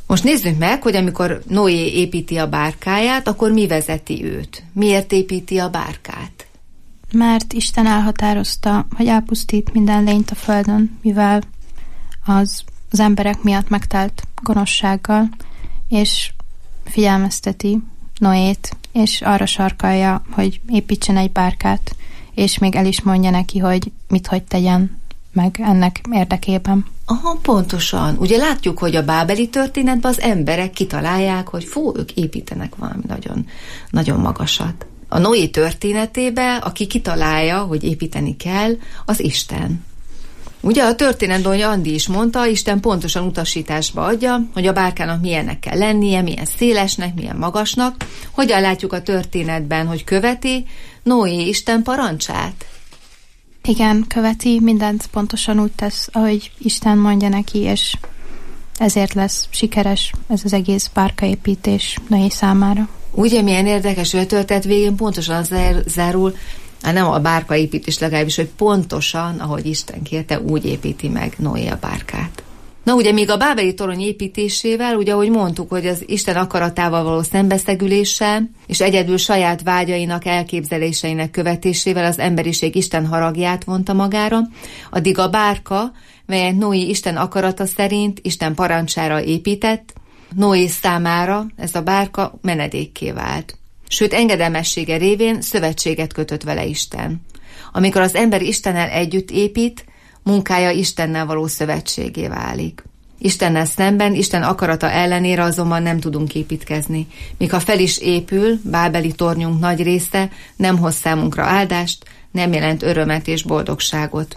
Most nézzük meg, hogy amikor Noé építi a bárkáját, akkor mi vezeti őt? Miért építi a bárkát? Mert Isten elhatározta, hogy elpusztít minden lényt a földön, mivel az emberek miatt megtelt gonoszsággal, és figyelmezteti Noét, és arra sarkalja, hogy építsen egy bárkát, és még el is mondja neki, hogy mit hogy tegyen meg ennek érdekében. Aha, pontosan. Ugye látjuk, hogy a bábeli történetben az emberek kitalálják, hogy ők építenek valami nagyon, nagyon magasat. A Noé történetében, aki kitalálja, hogy építeni kell, az Isten. Ugye a történetben, hogy Andi is mondta, Isten pontosan utasításba adja, hogy a bárkának milyennek kell lennie, milyen szélesnek, milyen magasnak. Hogyan látjuk a történetben, hogy követi Noé Isten parancsát? Igen, követi, mindent pontosan úgy tesz, ahogy Isten mondja neki, és ezért lesz sikeres ez az egész bárkaépítés Noé számára. Ugye milyen érdekes, hogy a történet végén pontosan zárul, nem a bárkaépítés legalábbis, hogy pontosan, ahogy Isten kérte, úgy építi meg Noé a bárkát. Na ugye még a bábeli torony építésével, ugye ahogy mondtuk, hogy az Isten akaratával való szembeszegüléssel, és egyedül saját vágyainak, elképzeléseinek követésével az emberiség Isten haragját vonta magára, addig a bárka, melyet Noé Isten akarata szerint, Isten parancsára épített, Noé számára ez a bárka menedékké vált. Sőt, engedelmessége révén szövetséget kötött vele Isten. Amikor az ember Istennel együtt épít, munkája Istennel való szövetségé válik. Istennel szemben, Isten akarata ellenére azonban nem tudunk építkezni. Míg ha fel is épül, bábeli tornyunk nagy része nem hoz számunkra áldást, nem jelent örömet és boldogságot.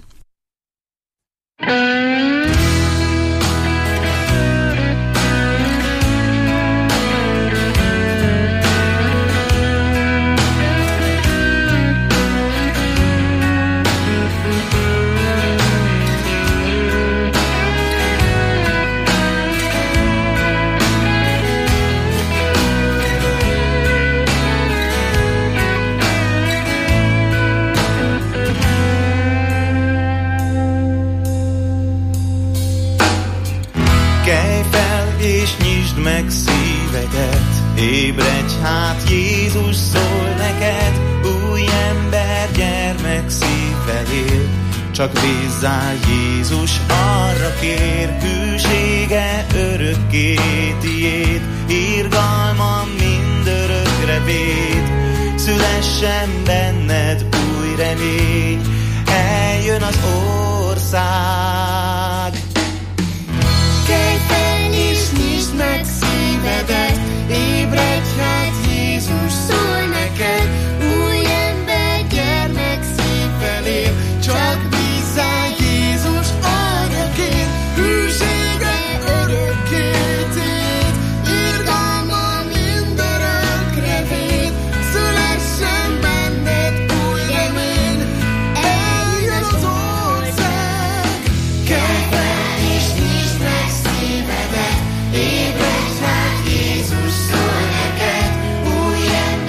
Meg szívedet, ébredj hát, Jézus szól neked, új ember, gyermek szívvel él, csak bízzál, Jézus arra kér, hűsége örökké tiéd, irgalma mindörökre véd, szülessen benned új remény, eljön az ország. Kelj fel és nyisd meg szívedet, ébredj hát, Jézus szól neked, új ember, gyermek szívvel él, csak bízzál, Jézus arra kér, hűsége örökké téd, irgalma mindörökre véd, szülessen benned új remény, eljön az ország. Kelj fel és nyisd meg szívedet, ébredj hát, Jézus szól neked, új ember,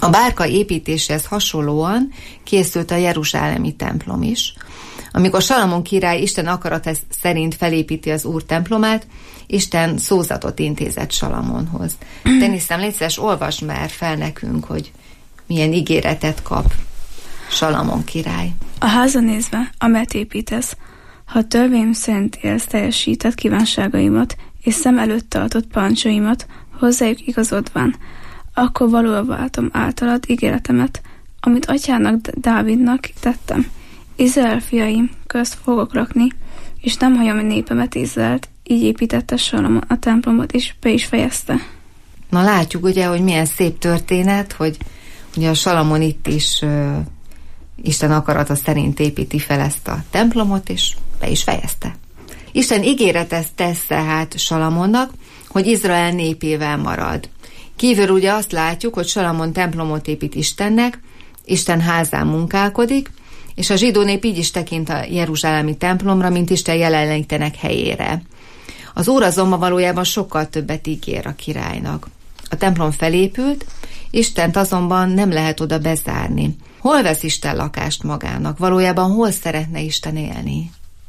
A bárka építéséhez hasonlóan készült a jeruzsálemi templom is. Amikor Salamon király Isten akarata szerint felépíti az Úr templomát, Isten szózatot intézett Salamonhoz. Deniszem, légy szíves, olvasd már fel nekünk, hogy milyen ígéretet kap Salamon király. A háza nézve, amelyet építesz, ha a törvényem szerint élsz, teljesített kívánságaimat, és szem előtt tartott parancsaimat, hozzájuk igazodván, akkor valóra váltom általad ígéretemet, amit atyának Dávidnak tettem. Izrael fiaim közt fogok rakni, és nem hagyom a népemet Izraelt. Így építette Salamon a templomot, és be is fejezte. Na látjuk ugye, hogy milyen szép történet, hogy ugye a Salamon itt is Isten akarata szerint építi fel ezt a templomot, és be is fejezte. Isten ígéretet tesz tehát Salamonnak, hogy Izrael népével marad. Kívül ugye azt látjuk, hogy Salamon templomot épít Istennek, Isten házán munkálkodik, és a zsidó nép így is tekint a jeruzsálemi templomra, mint Isten jelenlétének helyére. Az Úr azonban valójában sokkal többet ígér a királynak. A templom felépült, Istent azonban nem lehet oda bezárni. Hol vesz Isten lakást magának? Valójában hol szeretne Isten élni?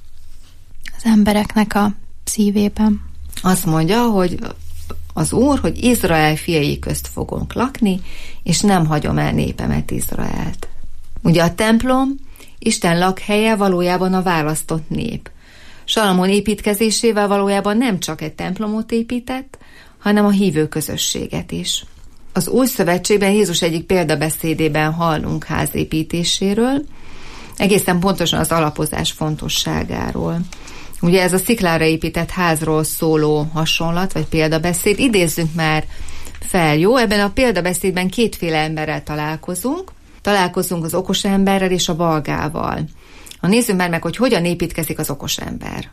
Az embereknek a szívében. Azt mondja, hogy az Úr, hogy Izrael fiai közt fogunk lakni, és nem hagyom el népemet, Izraelt. Ugye a templom, Isten lakhelye valójában a választott nép. Salamon építkezésével valójában nem csak egy templomot épített, hanem a hívő közösséget is. Az Új Szövetségben Jézus egyik példabeszédében hallunk házépítéséről, egészen pontosan az alapozás fontosságáról. Ugye ez a sziklára épített házról szóló hasonlat, vagy példabeszéd. Idézzünk már fel, jó? Ebben a példabeszédben kétféle emberrel találkozunk. Találkozunk az okos emberrel és a balgával. Nézzük már meg, hogy hogyan építkezik az okos ember.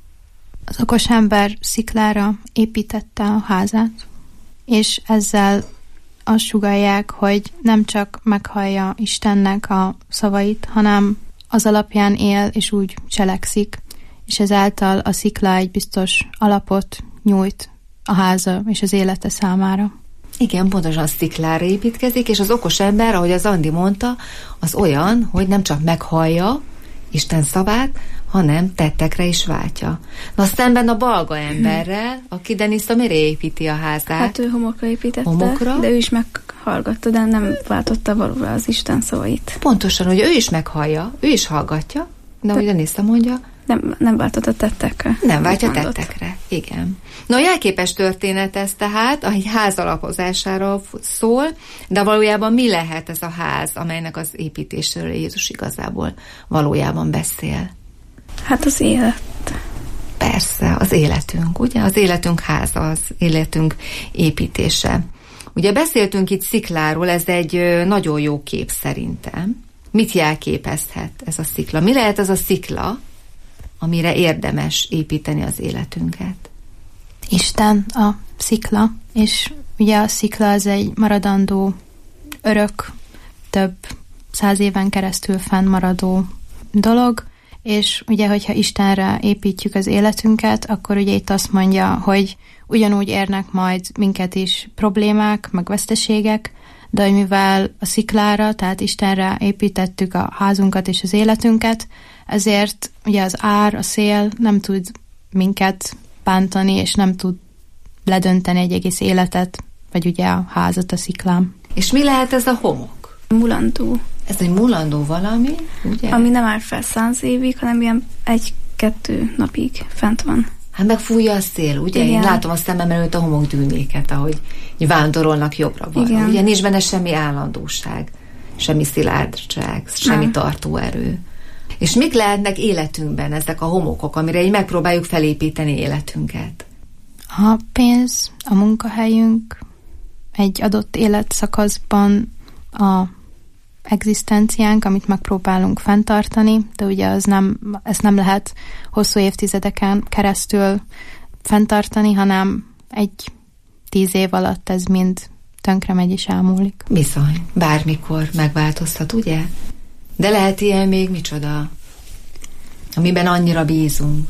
Az okos ember sziklára építette a házát, és ezzel azt sugallják, hogy nem csak meghallja Istennek a szavait, hanem az alapján él, és úgy cselekszik, és ezáltal a szikla egy biztos alapot nyújt a háza és az élete számára. Igen, pontosan a sziklára építkezik, és az okos ember, ahogy az Andi mondta, az olyan, hogy nem csak meghallja Isten szavát, hanem tettekre is váltja. Na szemben a balga emberrel, aki Denisza mire építi a házát? Hát ő homokra építette, homokra? De ő is meghallgatta, de nem váltotta valóra az Isten szavait. Pontosan, hogy ő is meghallja, ő is hallgatja, de ahogy Denisza mondja, nem váltott a tettekre. Nem váltja tettekre, igen. Na, a jelképes történet ez tehát, a ház alapozásáról szól, de valójában mi lehet ez a ház, amelynek az építéséről Jézus igazából valójában beszél? Hát az élet. Persze, az életünk, ugye? Az életünk háza, az életünk építése. Ugye beszéltünk itt szikláról, ez egy nagyon jó kép szerintem. Mit jelképezhet ez a szikla? Mi lehet ez a szikla, amire érdemes építeni az életünket? Isten a szikla, és ugye a szikla az egy maradandó, örök, több 100 éven keresztül fennmaradó dolog, és ugye, hogyha Istenre építjük az életünket, akkor ugye itt azt mondja, hogy ugyanúgy érnek majd minket is problémák, meg veszteségek, de mivel a sziklára, tehát Istenre építettük a házunkat és az életünket, ezért ugye az ár, a szél nem tud minket bántani, és nem tud ledönteni egy egész életet, vagy ugye a házat a sziklán. És mi lehet ez a homok? Mulandó. Ez egy mulandó valami, ugye? Ami nem áll fel 100 évig, hanem ilyen 1-2 napig fent van. Hát megfújja a szél, ugye? Igen. Én látom a szemem előtt a homokdűnéket, ahogy vándorolnak jobbra-balra. Ugye nincs benne semmi állandóság, semmi szilárdság, semmi tartóerő. És mik lehetnek életünkben ezek a homokok, amire így megpróbáljuk felépíteni életünket? A pénz, a munkahelyünk, egy adott életszakaszban a egzisztenciánk, amit megpróbálunk fenntartani, de ugye ezt nem lehet hosszú évtizedeken keresztül fenntartani, hanem 10 év alatt ez mind tönkre megy és elmúlik. Bizony, bármikor megváltozhat, ugye? De lehet ilyen még micsoda, amiben annyira bízunk.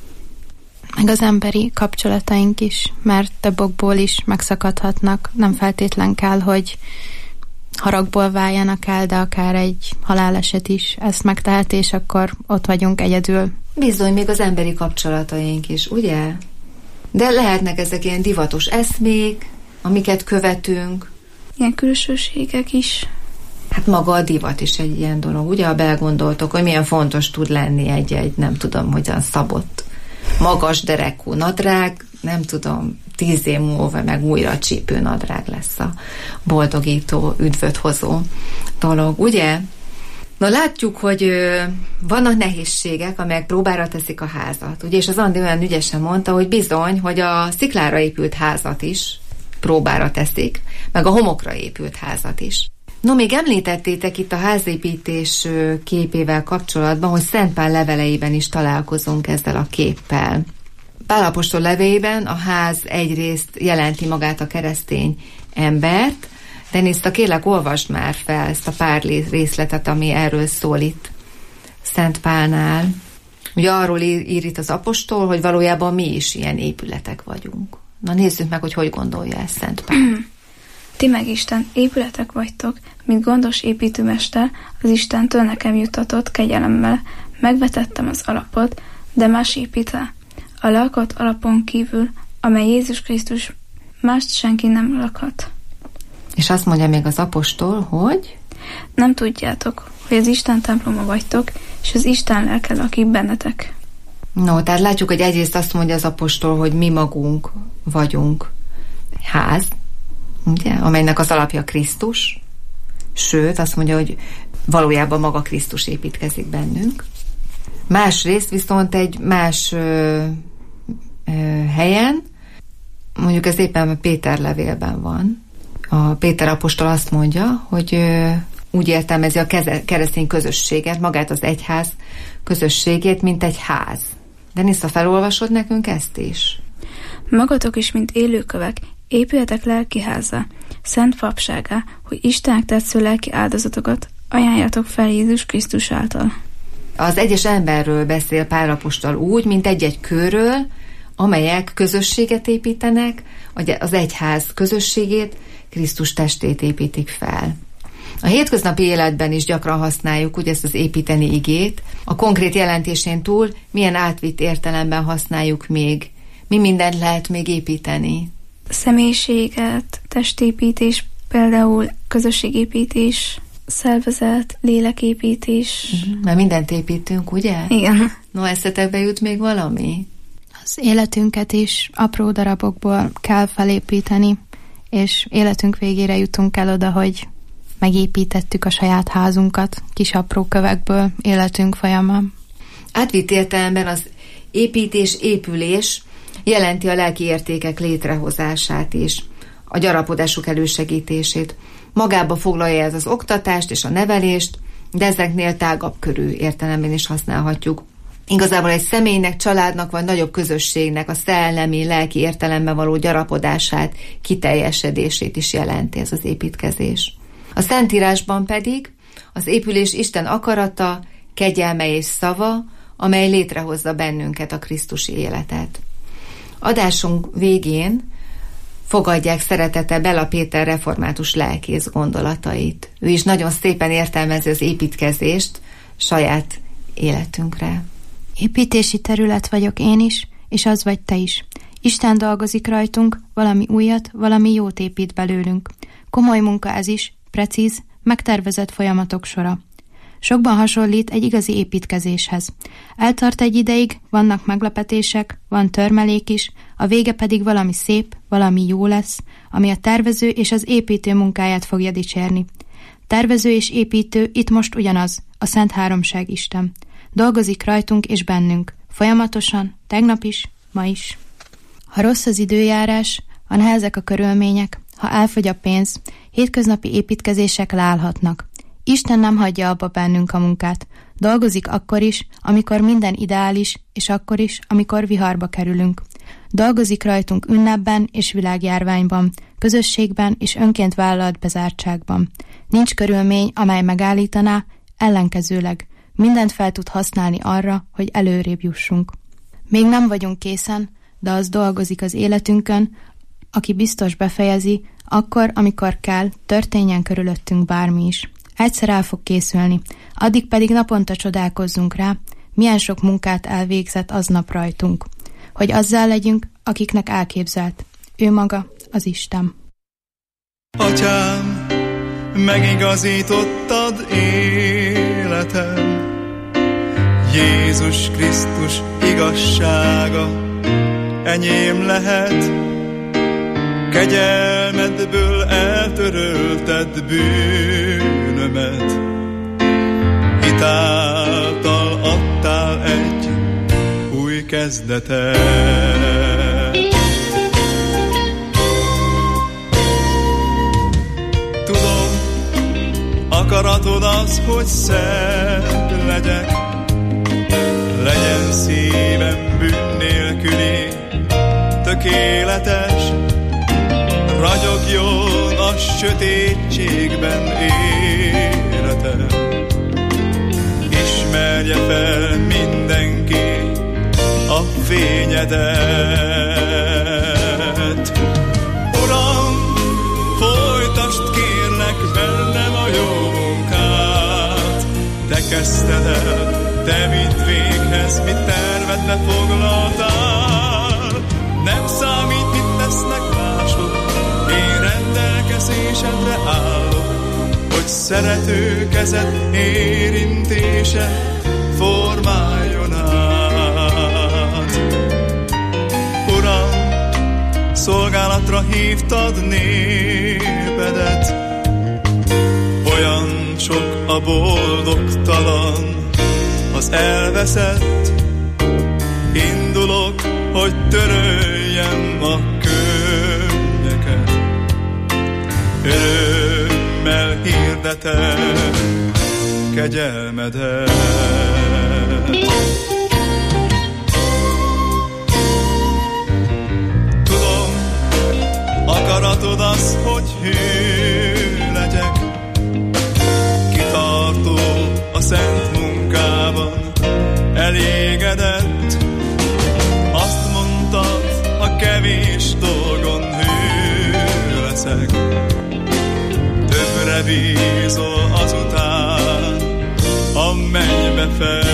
Meg az emberi kapcsolataink is, mert több okból is megszakadhatnak. Nem feltétlen kell, hogy haragból váljanak el, de akár egy haláleset is ezt megteheti, és akkor ott vagyunk egyedül. Bizony, még az emberi kapcsolataink is, ugye? De lehetnek ezek ilyen divatos eszmék, amiket követünk. Ilyen külsőségek is. Hát maga a divat is egy ilyen dolog, ugye? Ha belgondoltok, hogy milyen fontos tud lenni egy nem tudom, hogyan szabott, magas derekú nadrág, nem tudom, 10 év múlva meg újra csípő nadrág lesz a boldogító, üdvöt hozó dolog, ugye? Na látjuk, hogy vannak nehézségek, amelyek próbára teszik a házat. Ugye, és az Andi olyan ügyesen mondta, hogy bizony, hogy a sziklára épült házat is próbára teszik, meg a homokra épült házat is. No, még említettétek itt a házépítés képével kapcsolatban, hogy Szent Pál leveleiben is találkozunk ezzel a képpel. Pál apostol levéiben a ház egyrészt jelenti magát a keresztény embert, de Niszta, kérlek, olvasd már fel ezt a pár részletet, ami erről szól itt Szent Pálnál. Ugye arról ír itt az apostol, hogy valójában mi is ilyen épületek vagyunk. Na nézzük meg, hogy gondolja ezt Szent Pál. Ti meg Isten épületek vagytok, mint gondos építőmester, az Istentől nekem juttatott kegyelemmel. Megvetettem az alapot, de más épít rá. A lakott alapon kívül, amely Jézus Krisztus, mást senki nem lakhat. És azt mondja még az apostol, hogy nem tudjátok, hogy az Isten temploma vagytok, és az Isten lelke lakik bennetek. No, tehát látjuk, hogy egyrészt azt mondja az apostol, hogy mi magunk vagyunk ház, ugye, amelynek az alapja Krisztus, sőt, azt mondja, hogy valójában maga Krisztus építkezik bennünk. Másrészt viszont egy más helyen, mondjuk ez éppen a Péter levélben van, a Péter apostol azt mondja, hogy úgy értelmezi a keresztény közösséget, magát az egyház közösségét, mint egy ház. Denisza, felolvasod nekünk ezt is? Magatok is, mint élőkövek, épületek lelkiháza, szent papságá, hogy Istennek tetsző lelki áldozatokat ajánljatok fel Jézus Krisztus által. Az egyes emberről beszél Pál apostol úgy, mint egy-egy körről, amelyek közösséget építenek, az egyház közösségét, Krisztus testét építik fel. A hétköznapi életben is gyakran használjuk ugye ezt az építeni igét. A konkrét jelentésén túl milyen átvitt értelemben használjuk még? Mi mindent lehet még építeni? Személyiséget, testépítés, például közösségépítés, szervezet, léleképítés. Mert mindent építünk, ugye? Igen. No, eszetekbe jut még valami? Az életünket is apró darabokból kell felépíteni, és életünk végére jutunk el oda, hogy megépítettük a saját házunkat kis apró kövekből életünk folyamán. Átvitt értelemben az építés, épülés jelenti a lelki értékek létrehozását is, a gyarapodásuk elősegítését. Magába foglalja ez az oktatást és a nevelést, de ezeknél tágabb körű értelemben is használhatjuk. Igazából egy személynek, családnak vagy nagyobb közösségnek a szellemi, lelki értelemben való gyarapodását, kiteljesedését is jelenti ez az építkezés. A Szentírásban pedig az épülés Isten akarata, kegyelme és szava, amely létrehozza bennünket a krisztusi életet. Adásunk végén fogadják szeretettel Bella Péter református lelkész gondolatait. Ő is nagyon szépen értelmezi az építkezést saját életünkre. Építési terület vagyok én is, és az vagy te is. Isten dolgozik rajtunk, valami újat, valami jót épít belőlünk. Komoly munka ez is, precíz, megtervezett folyamatok sora. Sokban hasonlít egy igazi építkezéshez. Eltart egy ideig, vannak meglepetések, van törmelék is, a vége pedig valami szép, valami jó lesz, ami a tervező és az építő munkáját fogja dicsérni. Tervező és építő itt most ugyanaz, a Szent Háromság Isten. Dolgozik rajtunk és bennünk, folyamatosan, tegnap is, ma is. Ha rossz az időjárás, ha nehezek a körülmények, ha elfogy a pénz, hétköznapi építkezések leállhatnak. Isten nem hagyja abba bennünk a munkát. Dolgozik akkor is, amikor minden ideális, és akkor is, amikor viharba kerülünk. Dolgozik rajtunk ünnepben és világjárványban, közösségben és önként vállalt bezártságban. Nincs körülmény, amely megállítaná, ellenkezőleg mindent fel tud használni arra, hogy előrébb jussunk. Még nem vagyunk készen, de az dolgozik az életünkön, aki biztos befejezi, Akkor, amikor kell, történjen körülöttünk bármi is. Egyszer el fog készülni, addig pedig naponta csodálkozzunk rá, milyen sok munkát elvégzett aznap rajtunk, hogy azzal legyünk, akiknek elképzelt. Ő maga az Isten. Atyám, megigazítottad életem, Jézus Krisztus igazsága enyém lehet, kegyelmedből eltörölted bűnömet, hitáltal adtál egy új kezdetet. Tudom, akaratod az, hogy szent legyek, legyen szívem bűn nélküli, tökéletes, ragyogjon a sötétségben életem. Ismerje fel mindenki a fényedet. Uram, folytasd kérlek bennem a jó munkát. Te kezdted el, te vidd véghez, mit tervedbe foglaltál. Nem számít, mit tesznek mások, én rendelkezésedre állok, hogy szerető kezed érintése formáljon át. Uram, szolgálatra hívtad népedet, olyan sok a boldogtalan, az elveszett. Indulok, hogy töröljem a könnyeket, örömmel hirdetem kegyelmedet. Tudom, akaratod az, hogy hű legyek, kitartó a szent munkában, elégedett. Azt mondtad, a kevés dolgon hű leszek, többre bízol azután a mennybe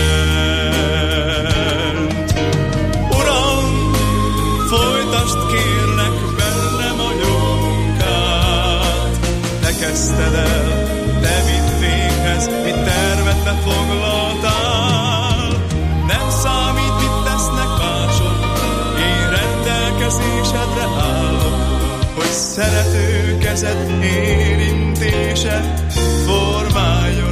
fent. Uram, folytasd kérlek bennem a jó munkát. Te kezdted el, te vidd véghez, mit tervedbe foglaltál. Nem számít, mit tesznek mások, én rendelkezésedre állok, hogy szerető kezed érintése formáljon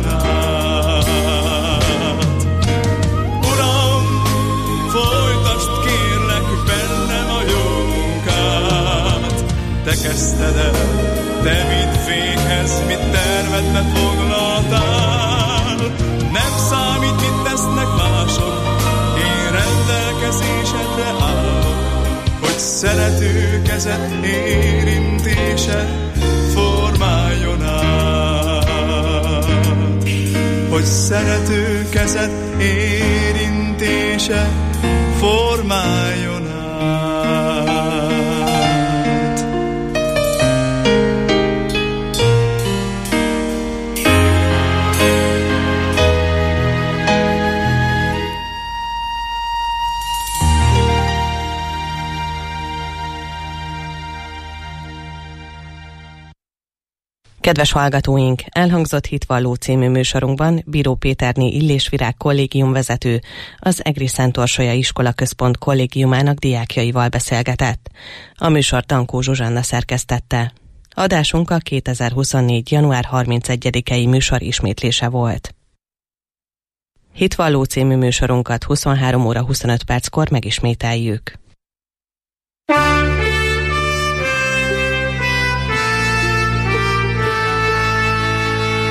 át. Uram, folytasd kérlek bennem a jó munkát. Te kezdted el, te vidd véghez, mit tervedbe foglaltál. Nem számít, mit tesznek mások, én rendelkezésedre állok, hogy szerető kezed érintése formáljon át. Hogy szerető kezed érintése formáljon át. Kedves hallgatóink, elhangzott Hitvalló című műsorunkban Bíró Péterné Illésvirág kollégiumvezető az Egri Szent Orsolya Iskola Központ kollégiumának diákjaival beszélgetett. A műsor Dankó Zsuzsanna szerkesztette. Adásunk a 2024. január 31-i műsor ismétlése volt. Hitvalló című műsorunkat 23 óra 25 perckor megismételjük.